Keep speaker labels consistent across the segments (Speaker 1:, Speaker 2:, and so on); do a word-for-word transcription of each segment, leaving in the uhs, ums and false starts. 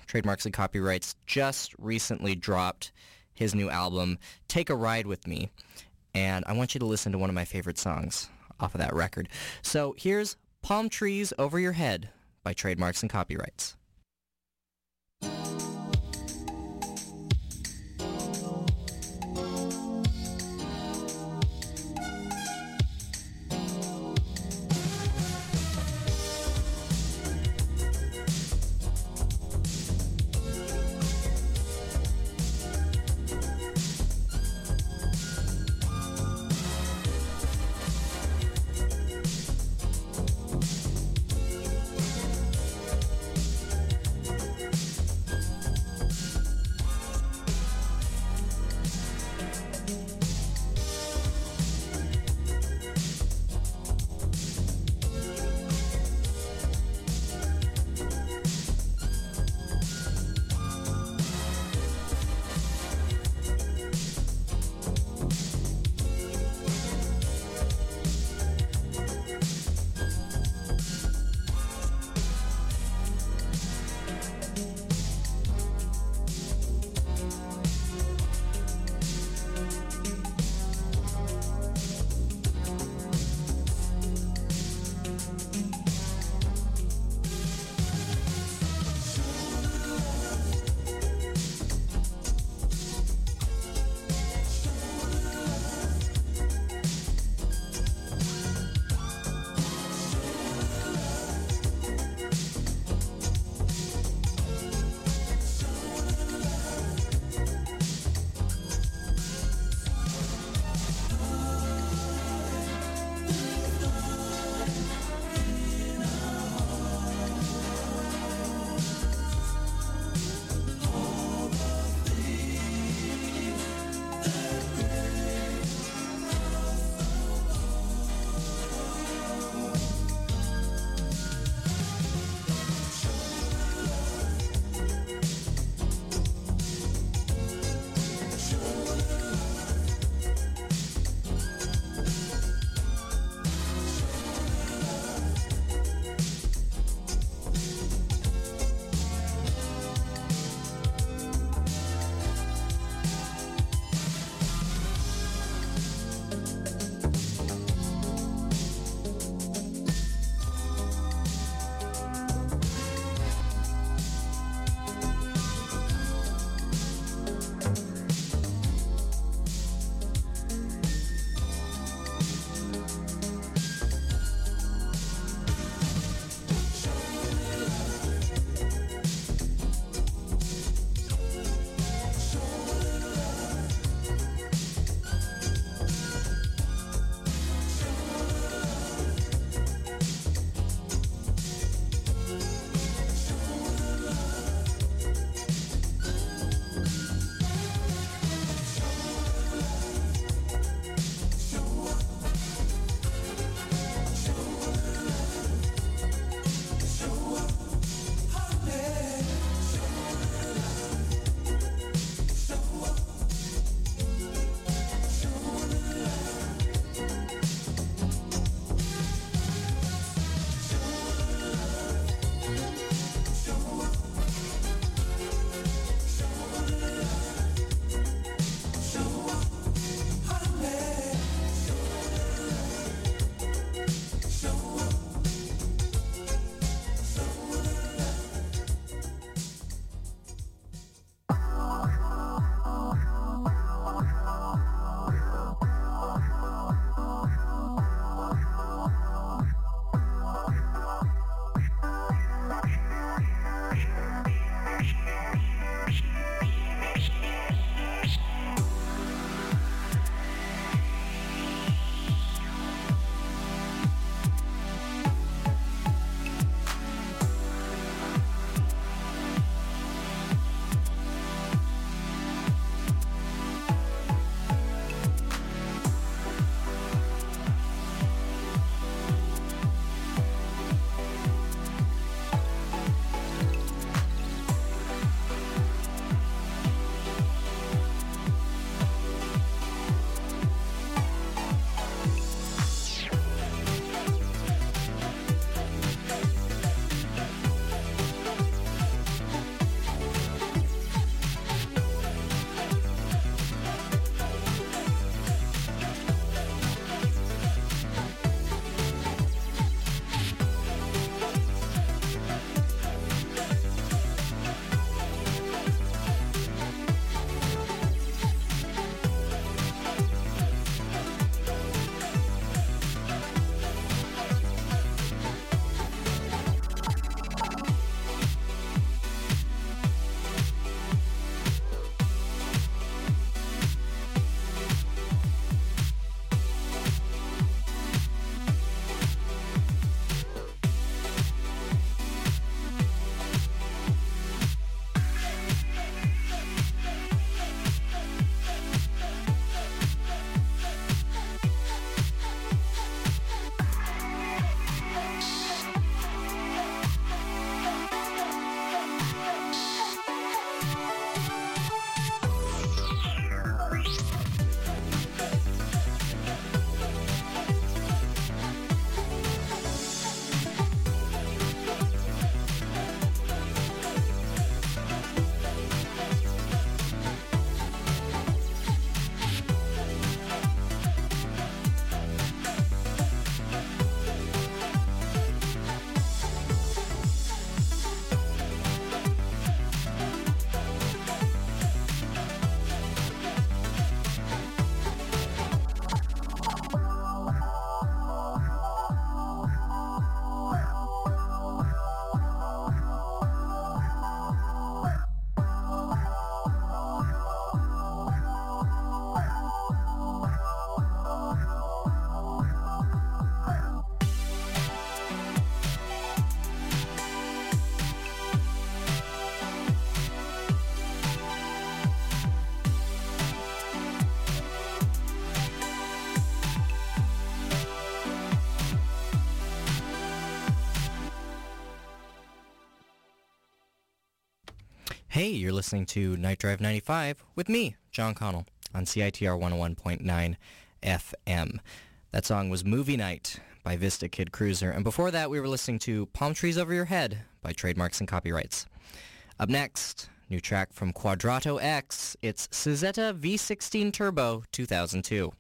Speaker 1: Trademarks and Copyrights, just recently dropped his new album, Take a Ride With Me. And I want you to listen to one of my favorite songs off of that record. So here's Palm Trees Over Your Head by Trademarks and Copyrights. Hey, you're listening to Night Drive ninety-five with me, John Connell, on C I T R one oh one point nine F M. That song was Movie Night by Vista Kid Cruiser, and before that we were listening to Palm Trees Over Your Head by Trademarks and Copyrights. Up next, new track from Quadrato X, it's Suzetta V sixteen Turbo two thousand two.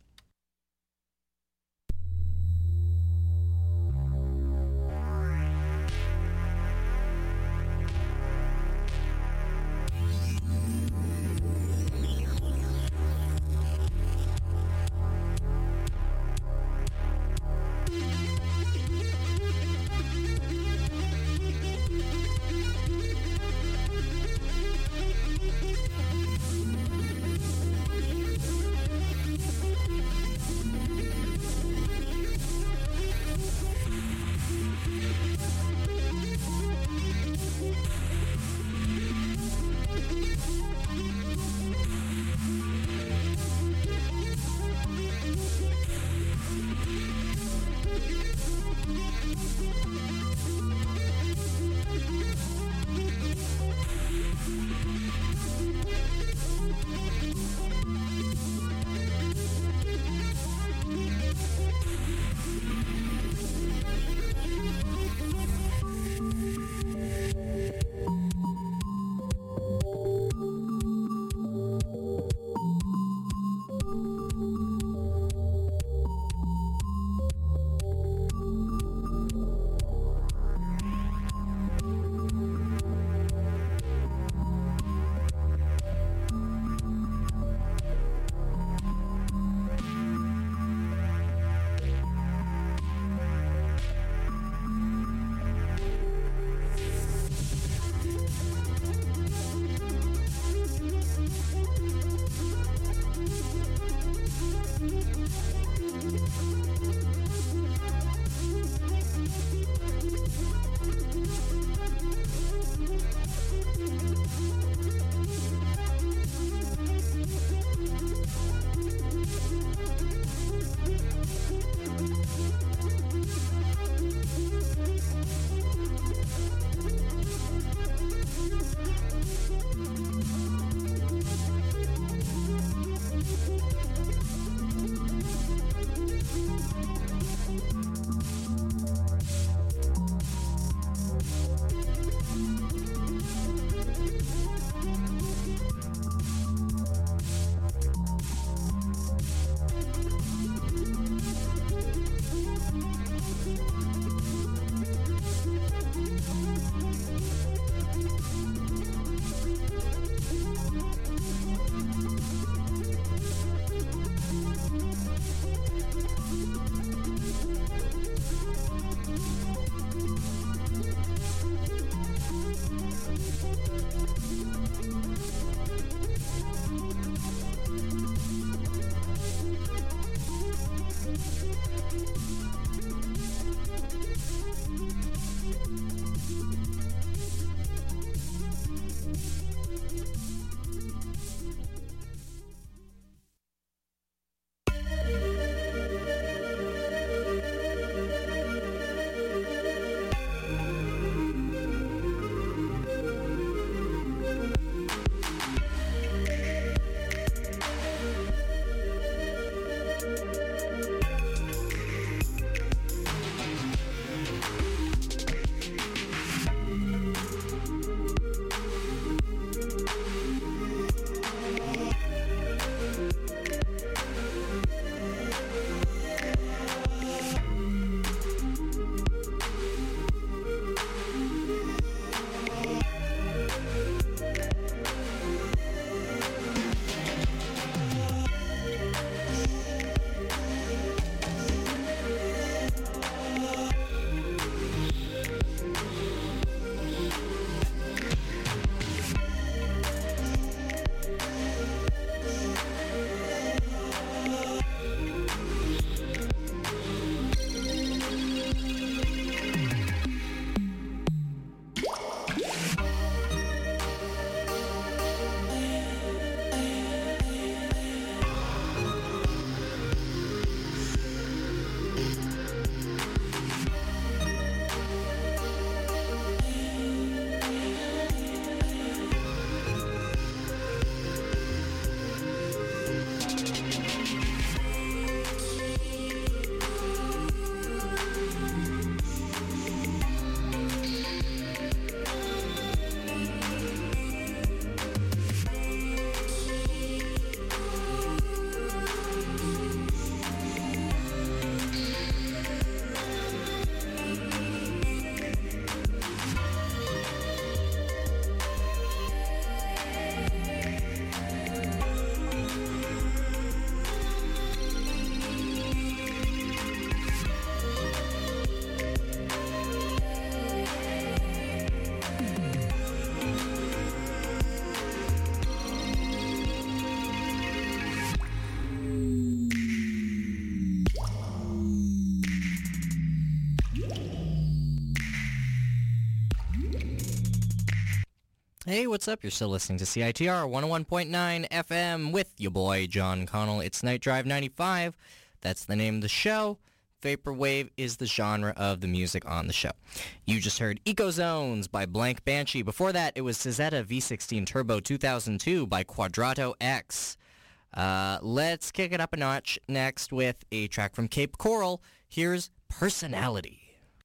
Speaker 1: Hey, what's up? You're still listening to C I T R one oh one point nine F M with your boy, John Connell. It's Night Drive ninety-five. That's the name of the show. Vaporwave is the genre of the music on the show. You just heard Eco Zones by Blank Banshee. Before that, it was Cizetta V sixteen Turbo two thousand two by Quadrato X. Uh, let's kick it up a notch next with a track from Cape Coral. Here's Personality.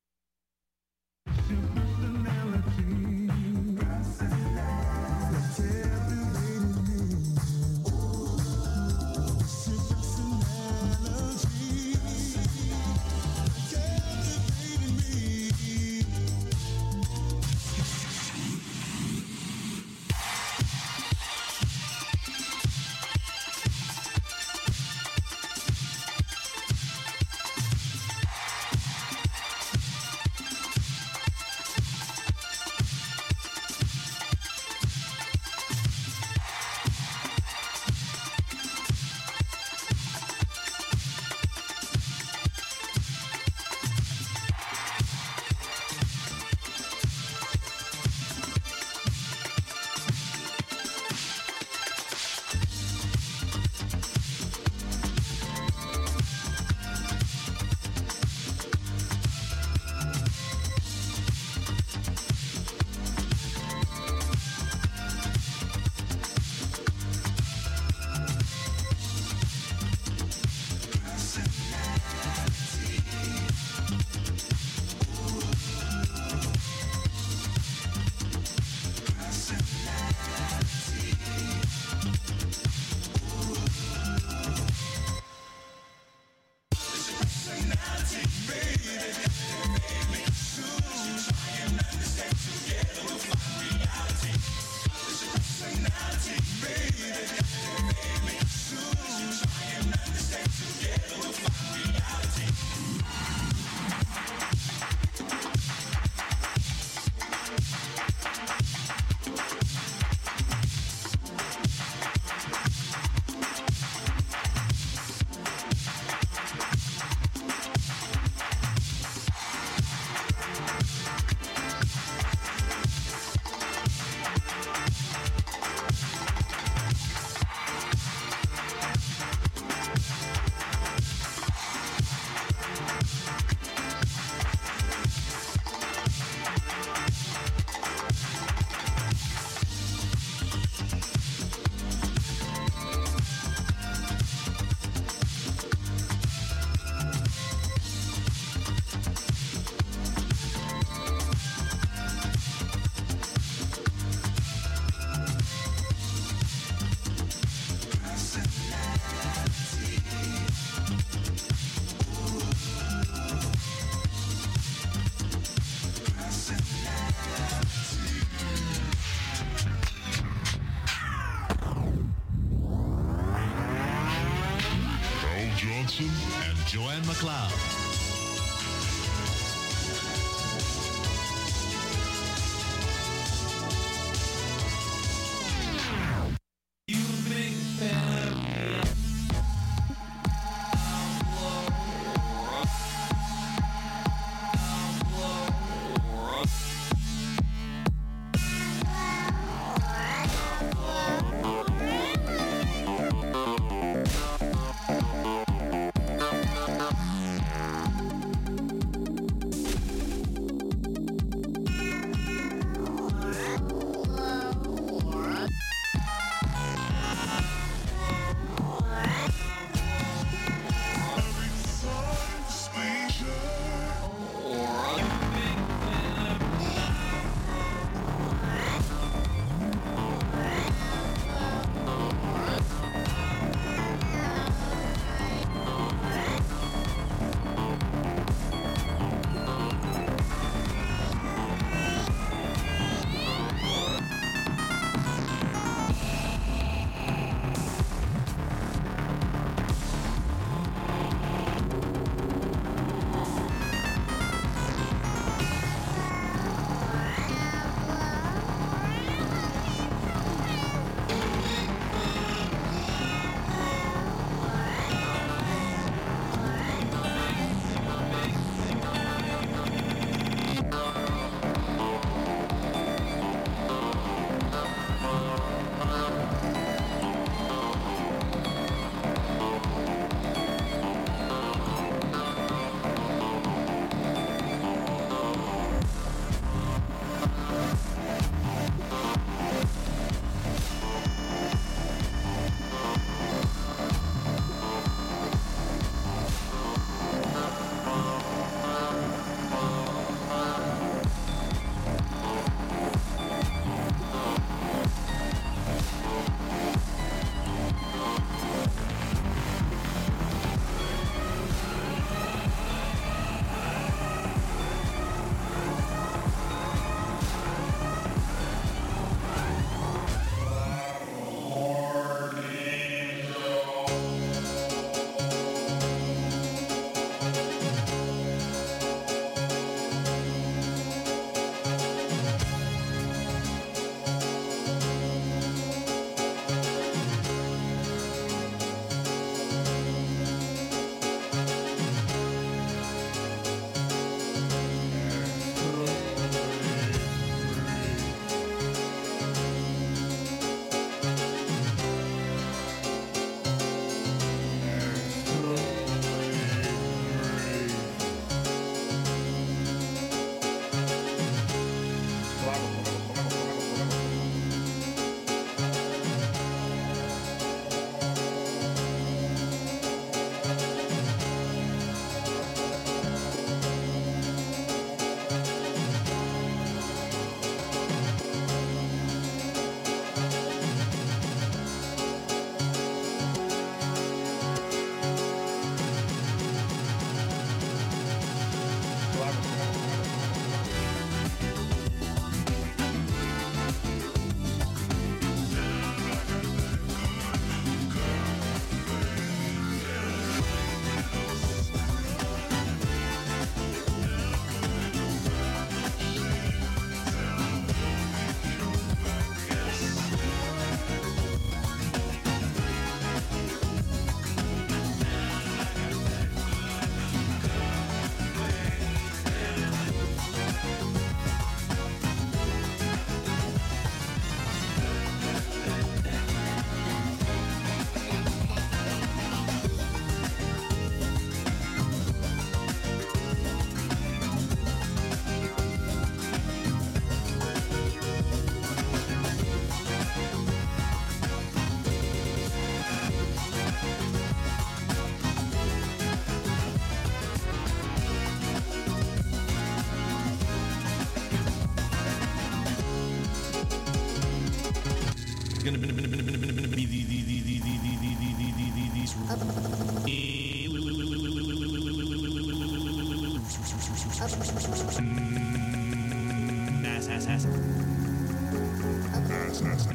Speaker 2: And Joanne McLeod. There's gonna be these ass ass ass ass ass.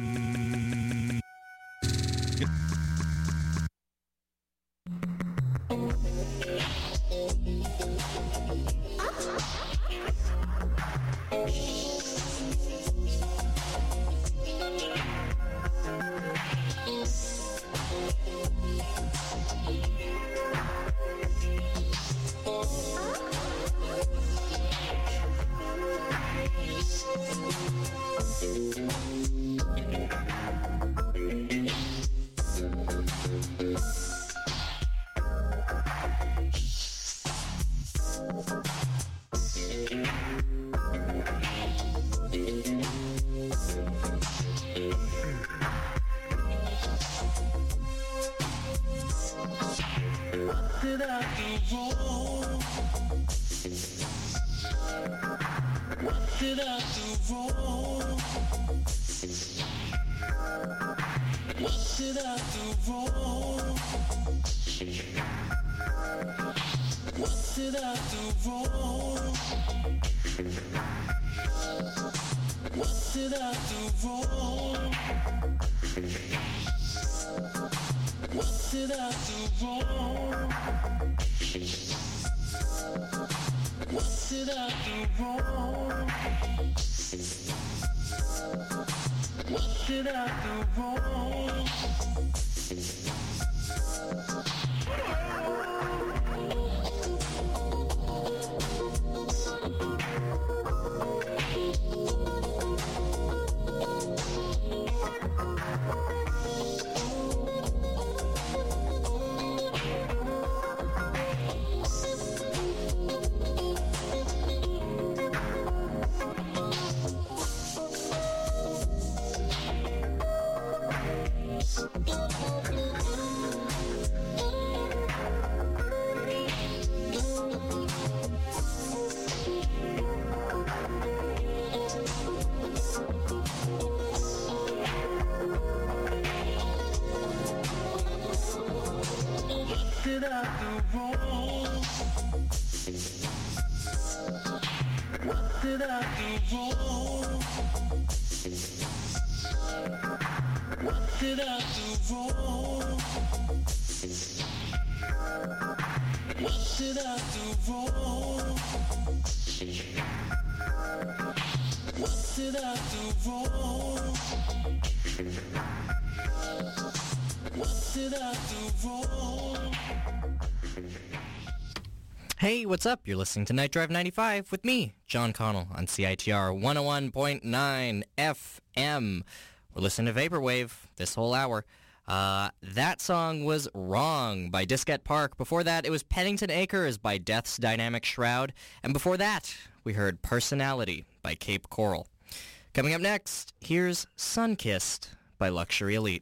Speaker 1: Hey, what's up? You're listening to Night Drive ninety-five with me, John Connell, on C I T R one oh one point nine F M. We're listening to Vaporwave this whole hour. Uh, that song was Wrong by Diskette Park. Before that, it was Pennington Acres by Death's Dynamic Shroud. And before that, we heard Personality by Cape Coral. Coming up next, here's Sunkissed by Luxury Elite.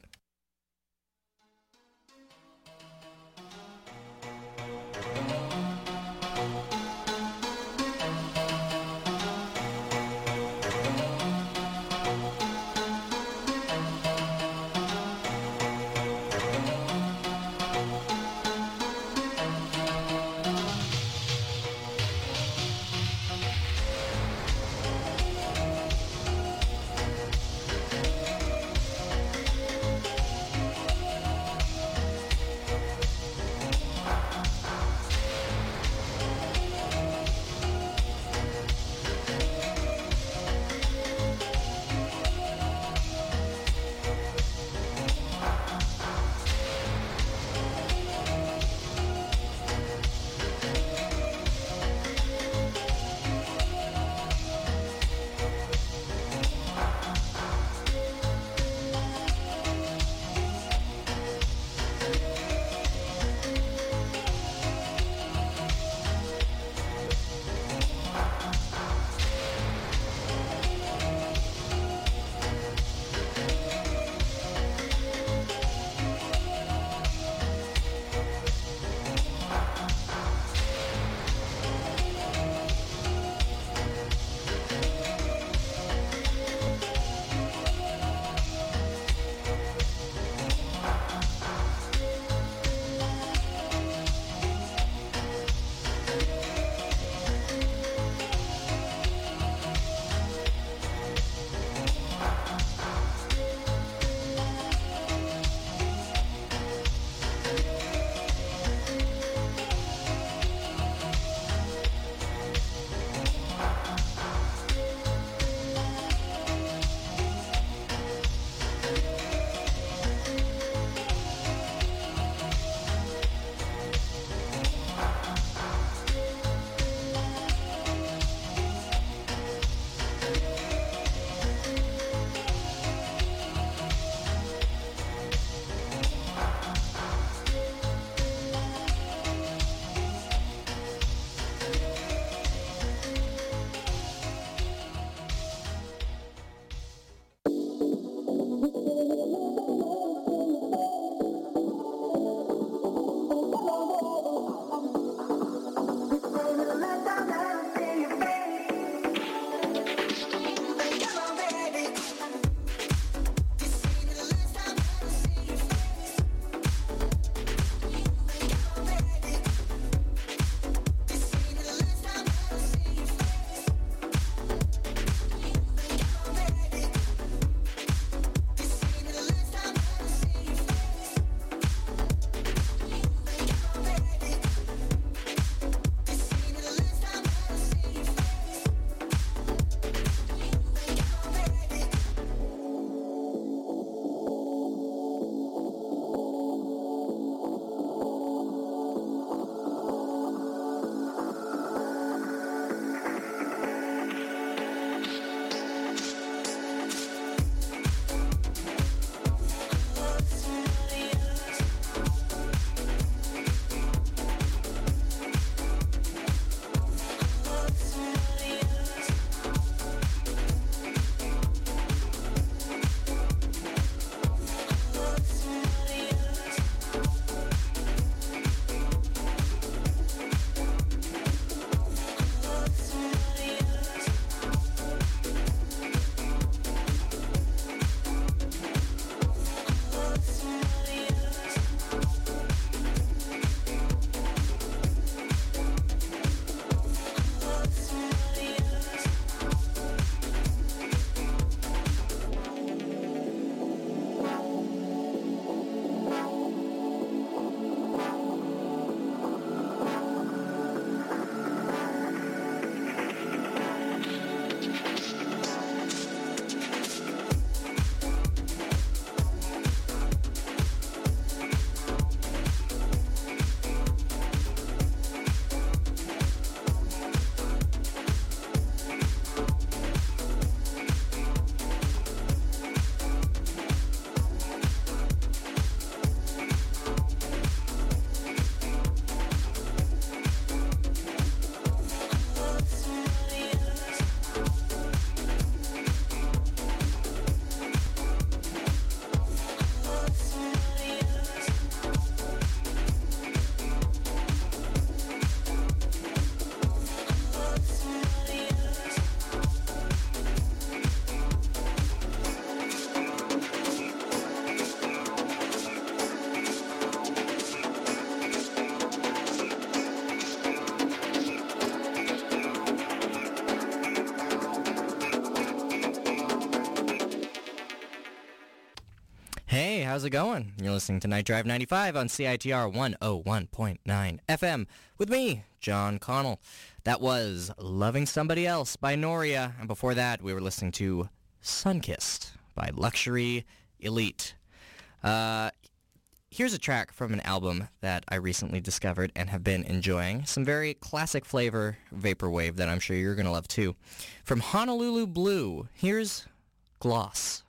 Speaker 1: Hey, how's it going? You're listening to Night Drive ninety-five on C I T R one oh one point nine F M with me, John Connell. That was Loving Somebody Else by Noria, and before that we were listening to Sunkissed by Luxury Elite. Uh, here's a track from an album that I recently discovered and have been enjoying. Some very classic flavor vaporwave that I'm sure you're going to love too. From Honolulu Blue, here's Gloss.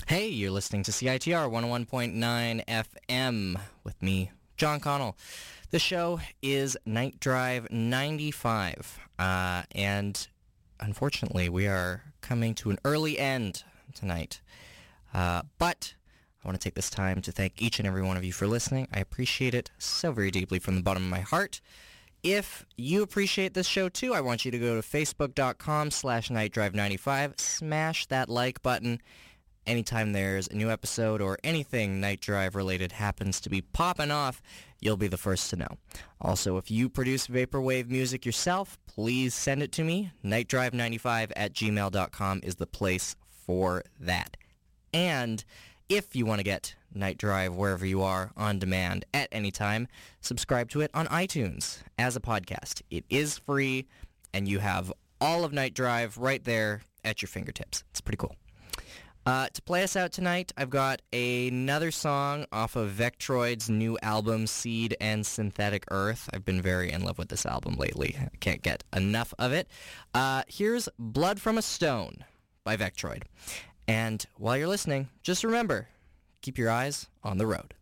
Speaker 1: Hey, you're listening to C I T R one oh one point nine F M with me, John Connell. The show is Night Drive ninety-five, uh, and unfortunately, we are coming to an early end tonight. Uh, but I want to take this time to thank each and every one of you for listening. I appreciate it so very deeply from the bottom of my heart. If you appreciate this show too, I want you to go to facebook.com slash nightdrive95, smash that like button. Anytime there's a new episode or anything Night Drive related happens to be popping off, you'll be the first to know. Also, if you produce vaporwave music yourself, please send it to me. night drive ninety-five at gmail dot com is the place for that. And if you want to get Night Drive wherever you are on demand at any time, subscribe to it on iTunes as a podcast. It is free, and you have all of Night Drive right there at your fingertips. It's pretty cool. Uh, to play us out tonight, I've got another song off of Vectroid's new album, Seed and Synthetic Earth. I've been very in love with this album lately. I can't get enough of it. Uh, here's Blood from a Stone by Vectroid. And while you're listening, just remember, keep your eyes on the road.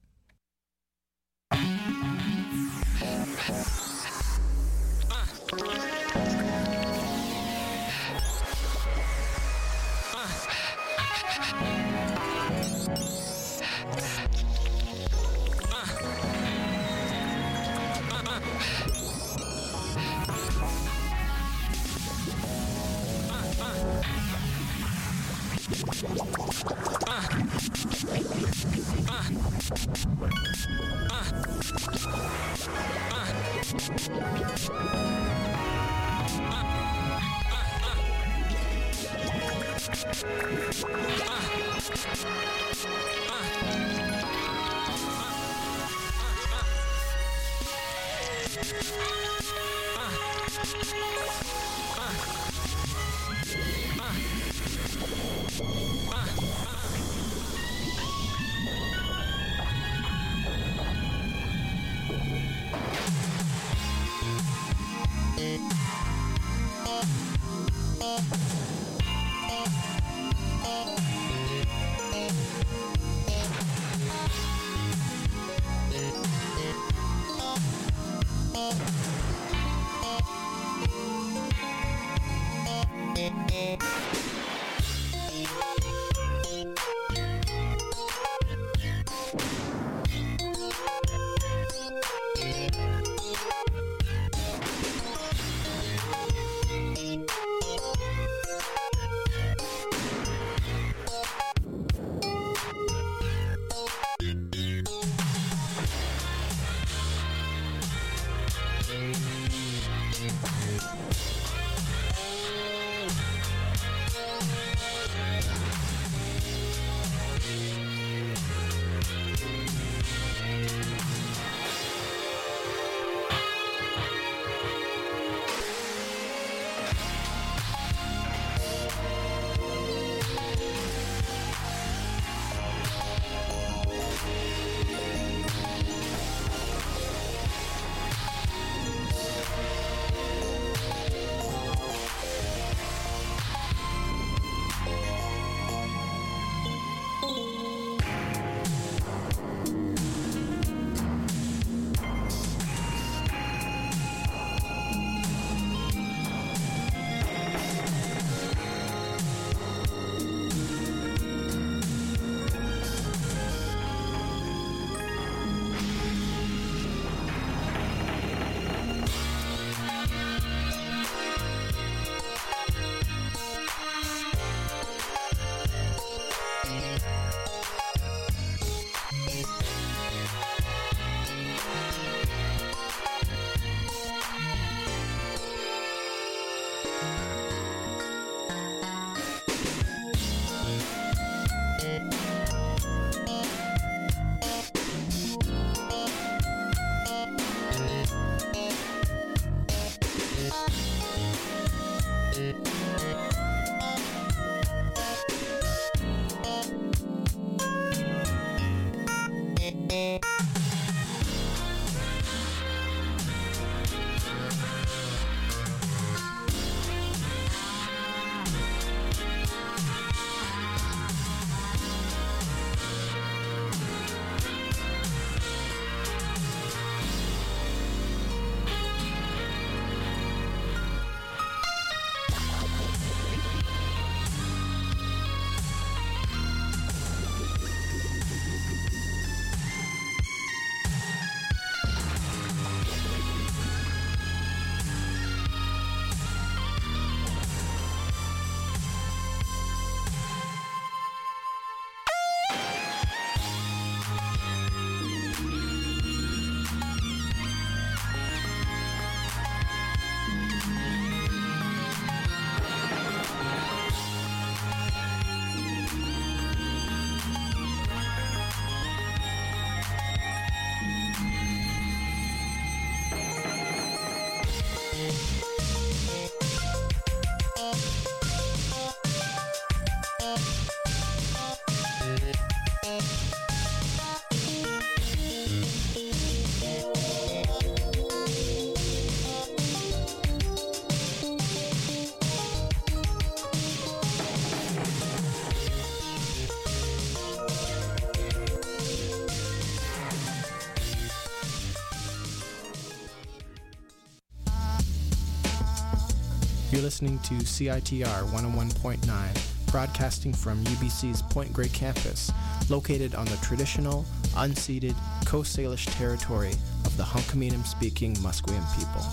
Speaker 3: You're listening to C I T R one oh one point nine, broadcasting from U B C's Point Grey campus, located on the traditional, unceded Coast Salish territory of the Hunkaminam-speaking Musqueam people.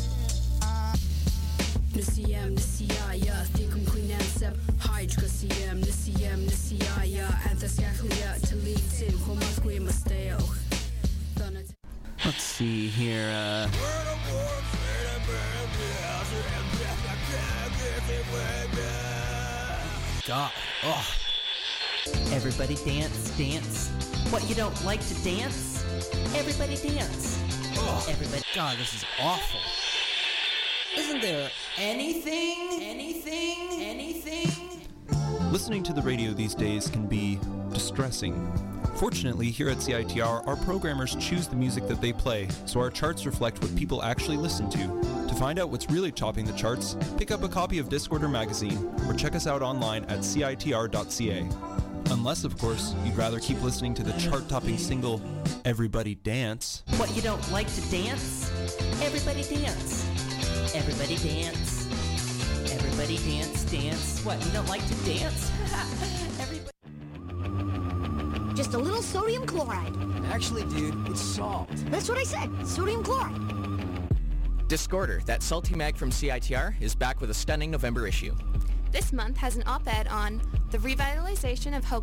Speaker 4: Nisiyam nisiyaya thikum quinansep hydra siyam nisiyam nisiyaya anthasyakhlia talitin homasque musteo.
Speaker 5: Let's see here. Uh...
Speaker 6: God. Oh.
Speaker 5: Everybody dance, dance. What, you don't like to dance? Everybody dance.
Speaker 6: Oh.
Speaker 5: Everybody.
Speaker 6: God, this is awful.
Speaker 5: Isn't there anything, anything, anything?
Speaker 7: Listening to the radio these days can be distressing. Fortunately, here at C I T R, our programmers choose the music that they play, so our charts reflect what people actually listen to. To find out what's really topping the charts, pick up a copy of Discorder magazine, or check us out online at C I T R dot C A. Unless, of course, you'd rather keep listening to the chart-topping single, Everybody Dance.
Speaker 5: What, you don't like to dance? Everybody dance. Everybody dance. Everybody dance, dance. What, you don't like to dance? Everybody...
Speaker 8: Just a little sodium chloride.
Speaker 6: Actually, dude, it's salt.
Speaker 8: That's what I said, sodium chloride.
Speaker 9: Discorder, that salty mag from C I T R, is back with a stunning November issue.
Speaker 10: This month has an op-ed on the revitalization of Hope